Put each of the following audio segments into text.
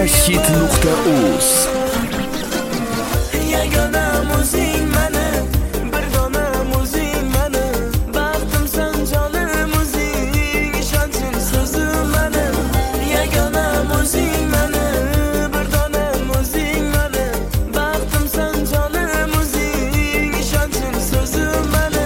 Megahit.uz. Yagona o'zing mani, bir dona o'zing mani, baxtimsan jonim o'zing, ishonchim so'zim mani. Yagona o'zing mani, bir dona o'zing mani, baxtimsan jonim o'zing, ishonchim so'zim mani.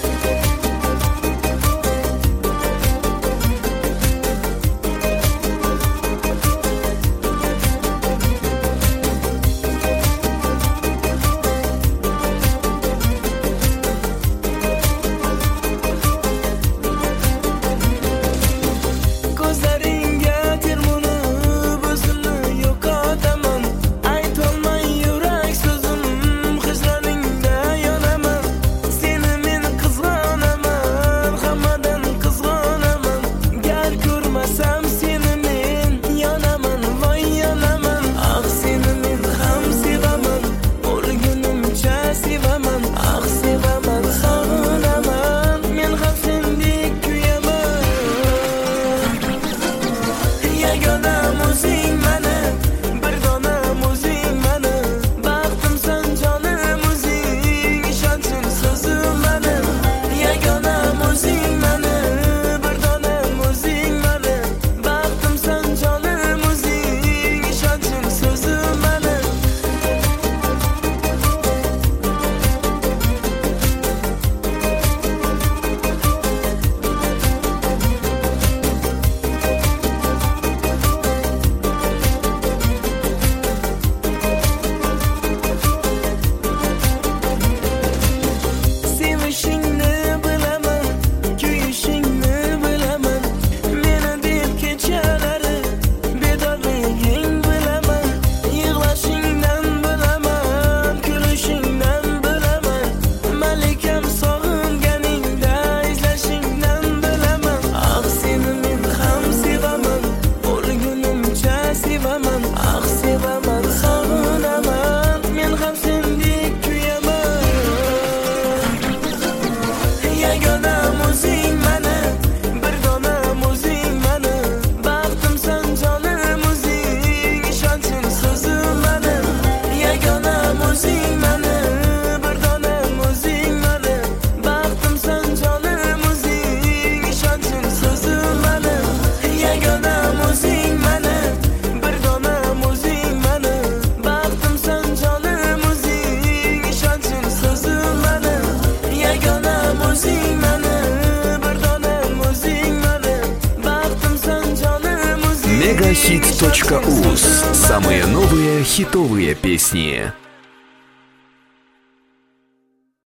Ko'zlaringga termulib o'zimni yo'qotaman, aytolmay yurak so'zim, hijroningda yonaman. Seni men qizg'onaman, hammadan qizg'onaman. Gar ko'rmasam seni men yonaman, voy yonaman. Ah, seni men ham sevaman, o'lgunimcha sevaman. Ah, sevaman, sog'inaman, men ham sendek kuyaman. Yagona o'zing mani, bir dona o'zing mani, baxtimsan jonim o'zing, ishonchim so'zim mani. Yagona o'zing mani, bir dona o'zing mani, baxtimsan jonim o'zing, ishonchim so'zim mani. Sevishingni bilaman, kuyishingni bilaman, meni deb kechalari bedorliging bilaman. Yig'lashingdan bilaman, kulishingdan bilaman, malikam sog'inganingda izlashingdan bilaman. Ah, seni men ham sevaman, o'lgunimcha sevaman. Ah, sevaman, sog'inaman, men ham sendek kuyaman. Yagona o'zing mani, bir dona o'zing mani, baxtimsan jonim o'zing, ishonchim so'zim mani. Yagona o'zing mani, bir dona o'zing mani, baxtimsan jonim o'zing, ishonchim so'zim mani. Yagona o'zing mani, bir dona o'zing mani, baxtimsan jonim o'zing, ishonchim so'zim mani. Yagona o'zing mani, bir dona o'zing mani, baxtimsan jonim o'zing. Megahit.uz. Самые новые хитовые песни.